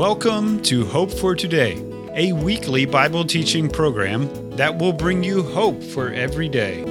Welcome to Hope for Today, a weekly Bible teaching program that will bring you hope for every day.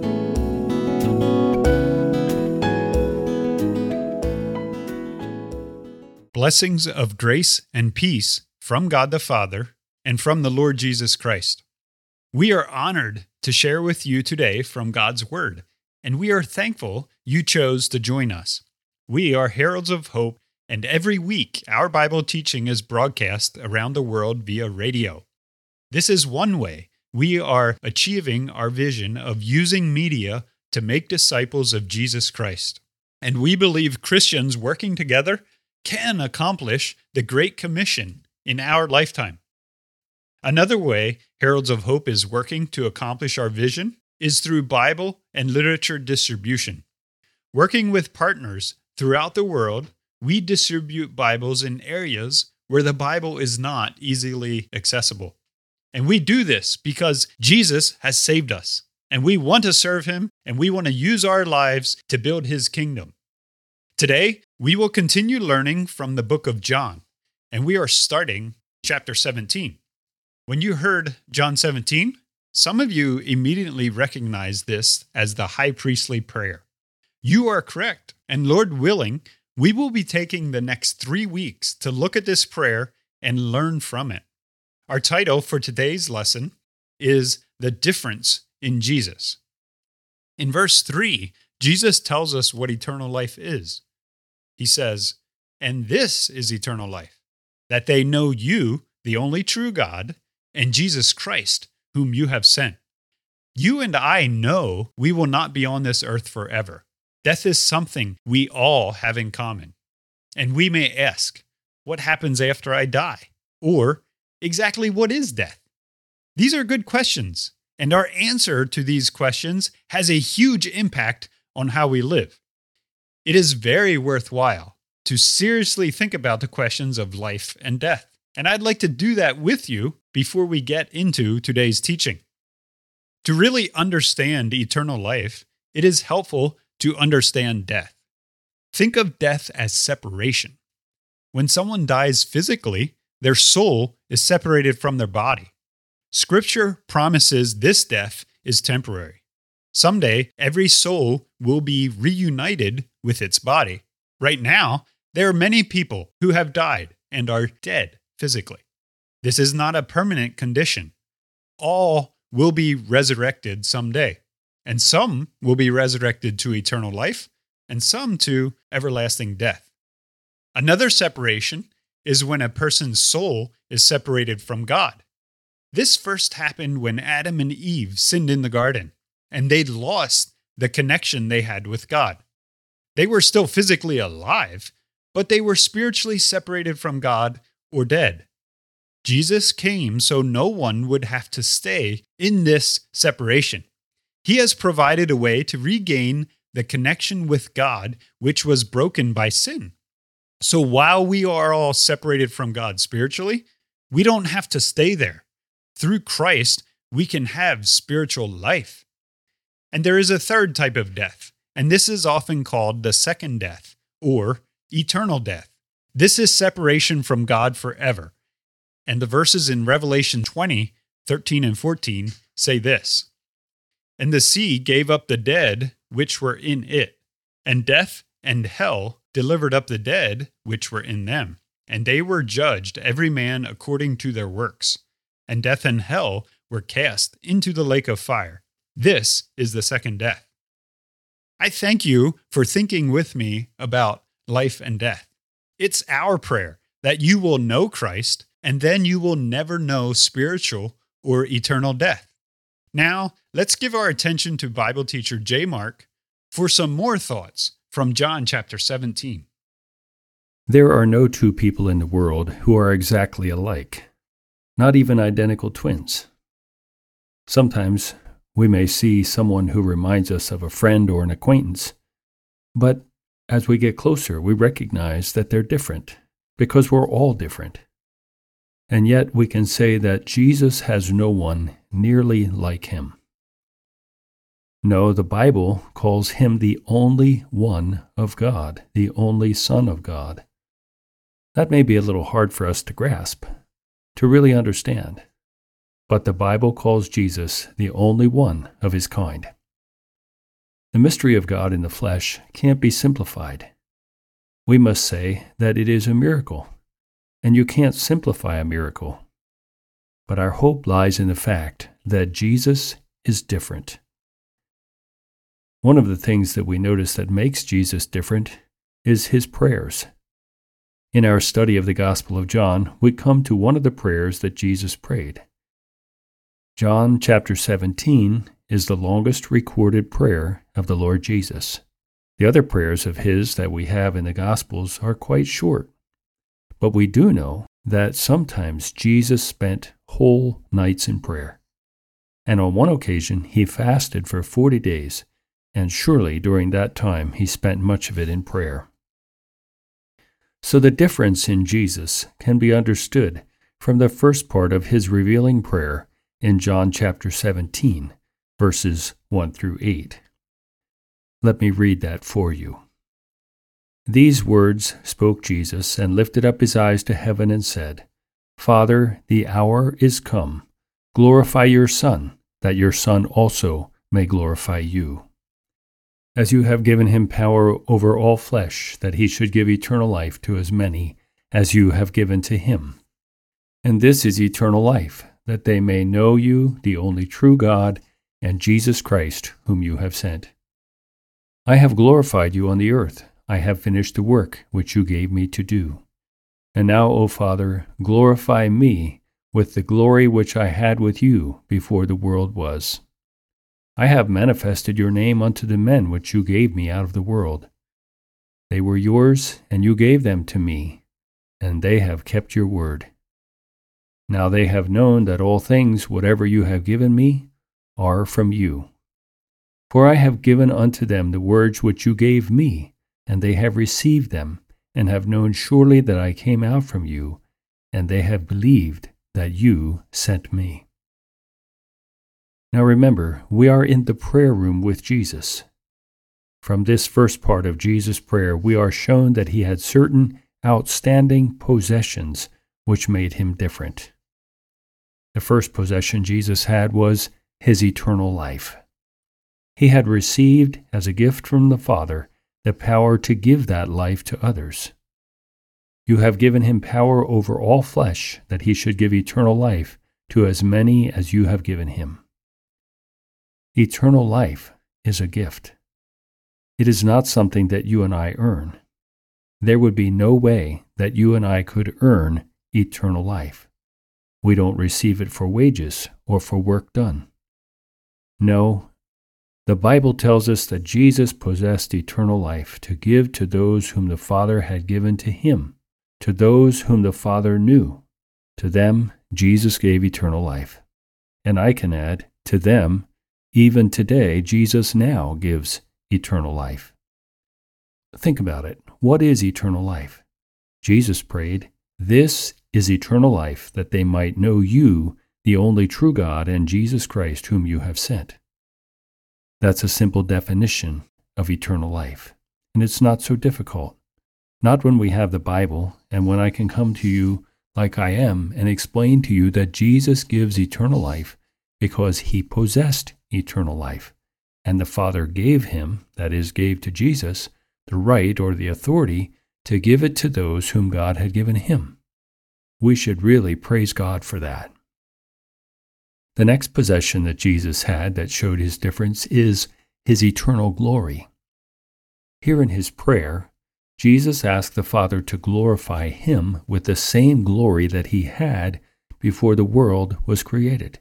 Blessings of grace and peace from God the Father and from the Lord Jesus Christ. We are honored to share with you today from God's Word, and we are thankful you chose to join us. We are Heralds of Hope, and every week our Bible teaching is broadcast around the world via radio. This is one way we are achieving our vision of using media to make disciples of Jesus Christ. And we believe Christians working together can accomplish the Great Commission in our lifetime. Another way Heralds of Hope is working to accomplish our vision is through Bible and literature distribution. Working with partners throughout the world, we distribute Bibles in areas where the Bible is not easily accessible. And we do this because Jesus has saved us, and we want to serve Him, and we want to use our lives to build His kingdom. Today, we will continue learning from the book of John, and we are starting chapter 17. When you heard John 17, some of you immediately recognized this as the high priestly prayer. You are correct, and Lord willing, we will be taking the next 3 weeks to look at this prayer and learn from it. Our title for today's lesson is The Difference in Jesus. In verse 3, Jesus tells us what eternal life is. He says, "And this is eternal life, that they know you, the only true God, and Jesus Christ, whom you have sent." You and I know we will not be on this earth forever. Death is something we all have in common. And we may ask, what happens after I die? Or, exactly what is death? These are good questions, and our answer to these questions has a huge impact on how we live. It is very worthwhile to seriously think about the questions of life and death. And I'd like to do that with you before we get into today's teaching. To really understand eternal life, it is helpful to understand death. Think of death as separation. When someone dies physically, their soul is separated from their body. Scripture promises this death is temporary. Someday, every soul will be reunited with its body. Right now, there are many people who have died and are dead physically. This is not a permanent condition. All will be resurrected someday. And some will be resurrected to eternal life, and some to everlasting death. Another separation is when a person's soul is separated from God. This first happened when Adam and Eve sinned in the garden, and they lost the connection they had with God. They were still physically alive, but they were spiritually separated from God or dead. Jesus came so no one would have to stay in this separation. He has provided a way to regain the connection with God, which was broken by sin. So while we are all separated from God spiritually, we don't have to stay there. Through Christ, we can have spiritual life. And there is a third type of death, and this is often called the second death, or eternal death. This is separation from God forever. And the verses in Revelation 20, 13 and 14 say this, "And the sea gave up the dead which were in it, and death and hell delivered up the dead which were in them. And they were judged every man according to their works. And death and hell were cast into the lake of fire. This is the second death." I thank you for thinking with me about life and death. It's our prayer that you will know Christ, and then you will never know spiritual or eternal death. Now, let's give our attention to Bible teacher J. Mark for some more thoughts from John chapter 17. There are no two people in the world who are exactly alike, not even identical twins. Sometimes we may see someone who reminds us of a friend or an acquaintance, but as we get closer, we recognize that they're different because we're all different. And yet we can say that Jesus has no one nearly like him. No, the Bible calls him the only one of God, the only Son of God. That may be a little hard for us to grasp, to really understand, but the Bible calls Jesus the only one of his kind. The mystery of God in the flesh can't be simplified. We must say that it is a miracle, and you can't simplify a miracle. But our hope lies in the fact that Jesus is different. One of the things that we notice that makes Jesus different is his prayers. In our study of the Gospel of John, we come to one of the prayers that Jesus prayed. John chapter 17 is the longest recorded prayer of the Lord Jesus. The other prayers of his that we have in the Gospels are quite short, but we do know that sometimes Jesus spent whole nights in prayer. And on one occasion, he fasted for 40 days, and surely during that time he spent much of it in prayer. So the difference in Jesus can be understood from the first part of his revealing prayer in John chapter 17, verses 1 through 8. Let me read that for you. These words spoke Jesus, and lifted up his eyes to heaven and said, Father, the hour is come. Glorify your Son, that your Son also may glorify you. As you have given him power over all flesh, that he should give eternal life to as many as you have given to him. And this is eternal life, that they may know you, the only true God, and Jesus Christ, whom you have sent. I have glorified you on the earth. I have finished the work which you gave me to do. And now, O Father, glorify me with the glory which I had with you before the world was. I have manifested your name unto the men which you gave me out of the world. They were yours, and you gave them to me, and they have kept your word. Now they have known that all things, whatever you have given me, are from you. For I have given unto them the words which you gave me, and they have received them, and have known surely that I came out from you, and they have believed that you sent me. Now remember, we are in the prayer room with Jesus. From this first part of Jesus' prayer, we are shown that he had certain outstanding possessions which made him different. The first possession Jesus had was his eternal life. He had received as a gift from the Father the power to give that life to others. You have given him power over all flesh, that he should give eternal life to as many as you have given him. Eternal life is a gift. It is not something that you and I earn. There would be no way that you and I could earn eternal life. We don't receive it for wages or for work done. No, the Bible tells us that Jesus possessed eternal life to give to those whom the Father had given to him, to those whom the Father knew. To them, Jesus gave eternal life. And I can add, to them, even today, Jesus now gives eternal life. Think about it. What is eternal life? Jesus prayed, "This is eternal life, that they might know you, the only true God, and Jesus Christ, whom you have sent." That's a simple definition of eternal life, and it's not so difficult. Not when we have the Bible, and when I can come to you like I am and explain to you that Jesus gives eternal life because he possessed eternal life, and the Father gave him, that is, gave to Jesus, the right or the authority to give it to those whom God had given him. We should really praise God for that. The next possession that Jesus had that showed his difference is his eternal glory. Here in his prayer, Jesus asked the Father to glorify him with the same glory that he had before the world was created.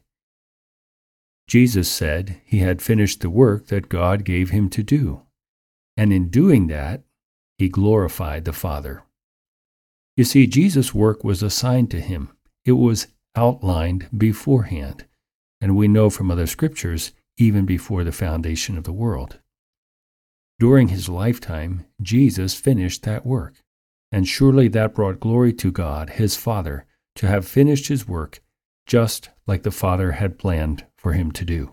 Jesus said he had finished the work that God gave him to do, and in doing that, he glorified the Father. You see, Jesus' work was assigned to him. It was outlined beforehand, and we know from other scriptures, even before the foundation of the world. During his lifetime, Jesus finished that work, and surely that brought glory to God, his Father, to have finished his work just like the Father had planned for him to do.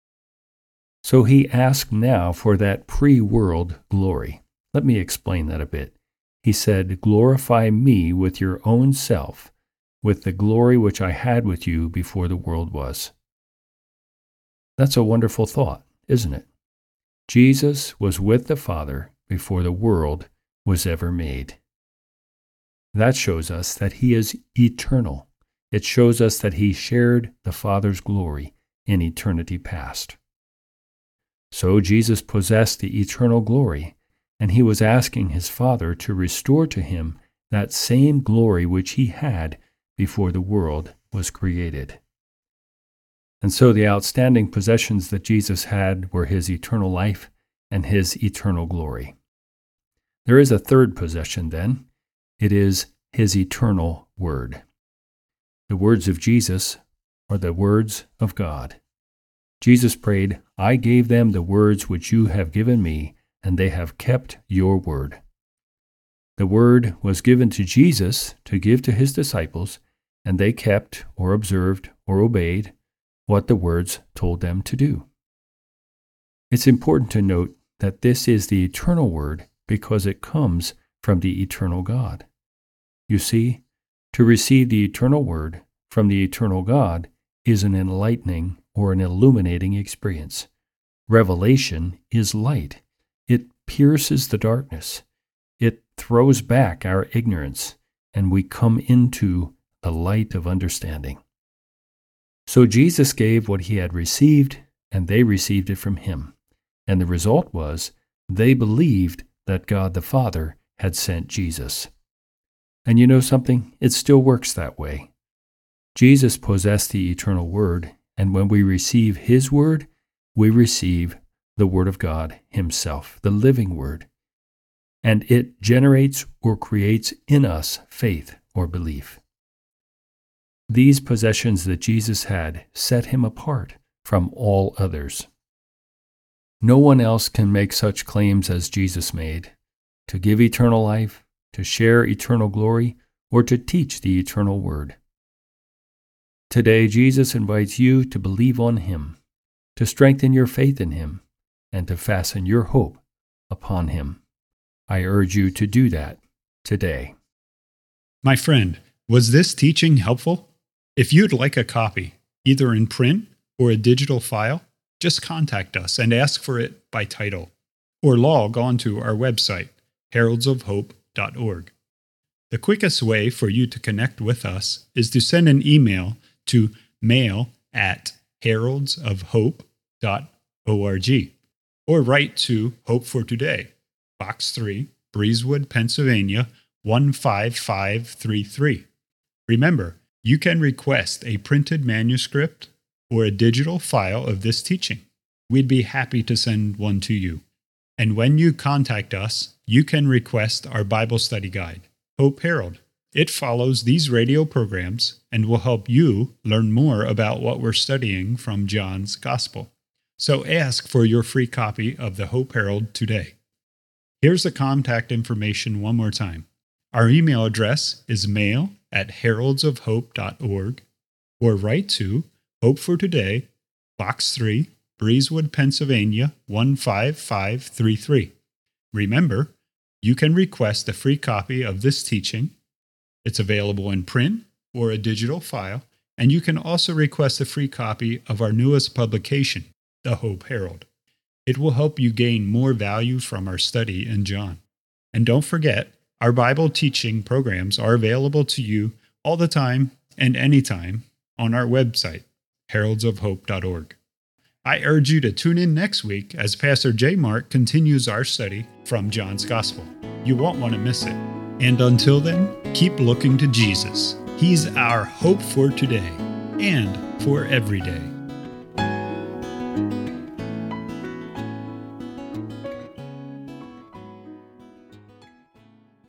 So he asked now for that pre-world glory. Let me explain that a bit. he said, "Glorify me with your own self, with the glory which I had with you before the world was." That's a wonderful thought, isn't it? Jesus was with the Father before the world was ever made. That shows us that he is eternal. It shows us that he shared the Father's glory in eternity past. So Jesus possessed the eternal glory, and he was asking his Father to restore to him that same glory which he had before the world was created. And so the outstanding possessions that Jesus had were his eternal life and his eternal glory. There is a third possession then. It is his eternal word. The words of Jesus are the words of God. Jesus prayed, "I gave them the words which you have given me, and they have kept your word." The word was given to Jesus to give to his disciples, and they kept or observed or obeyed what the words told them to do. It's important to note that this is the eternal word because it comes from the eternal God. You see, to receive the eternal word from the eternal God is an enlightening or an illuminating experience. Revelation is light. It pierces the darkness. It throws back our ignorance, and we come into the light of understanding. So Jesus gave what he had received, and they received it from him. And the result was they believed that God the Father had sent Jesus. And you know something? It still works that way. Jesus possessed the eternal word, and when we receive his word, we receive the word of God himself, the living word. And it generates or creates in us faith or belief. These possessions that Jesus had set him apart from all others. No one else can make such claims as Jesus made, to give eternal life, to share eternal glory, or to teach the eternal word. Today, Jesus invites you to believe on him, to strengthen your faith in him, and to fasten your hope upon him. I urge you to do that today. My friend, was this teaching helpful? If you'd like a copy, either in print or a digital file, just contact us and ask for it by title, or log on to our website, heraldsofhope.org. The quickest way for you to connect with us is to send an email to mail@heraldsofhope.org, or write to Hope for Today, Box 3, Breezewood, Pennsylvania, 15533. Remember, you can request a printed manuscript or a digital file of this teaching. We'd be happy to send one to you. And when you contact us, you can request our Bible study guide, Hope Herald. It follows these radio programs and will help you learn more about what we're studying from John's Gospel. So ask for your free copy of the Hope Herald today. Here's the contact information one more time. Our email address is mail@heraldsofhope.org, or write to Hope for Today, Box 3, Breezewood, Pennsylvania, 15533. Remember, you can request a free copy of this teaching. It's available in print or a digital file, and you can also request a free copy of our newest publication, the Hope Herald. It will help you gain more value from our study in John. And don't forget, our Bible teaching programs are available to you all the time and anytime on our website, heraldsofhope.org. I urge you to tune in next week as Pastor J. Mark continues our study from John's Gospel. You won't want to miss it. And until then, keep looking to Jesus. He's our hope for today and for every day.